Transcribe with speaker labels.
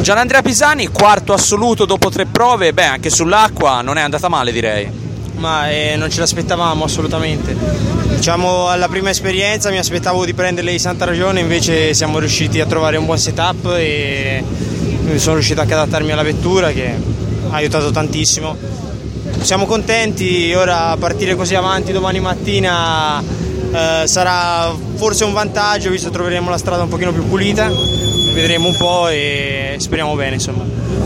Speaker 1: Gianandrea Pisani, quarto assoluto dopo 3 prove, anche sull'acqua non è andata male, direi.
Speaker 2: Ma non ce l'aspettavamo assolutamente. Diciamo, alla prima esperienza mi aspettavo di prenderle di santa ragione, invece siamo riusciti a trovare un buon setup e sono riuscito anche ad adattarmi alla vettura, che ha aiutato tantissimo. Siamo contenti, ora partire così avanti domani mattina sarà forse un vantaggio, visto che troveremo la strada un pochino più pulita, vedremo un po' e speriamo bene, insomma.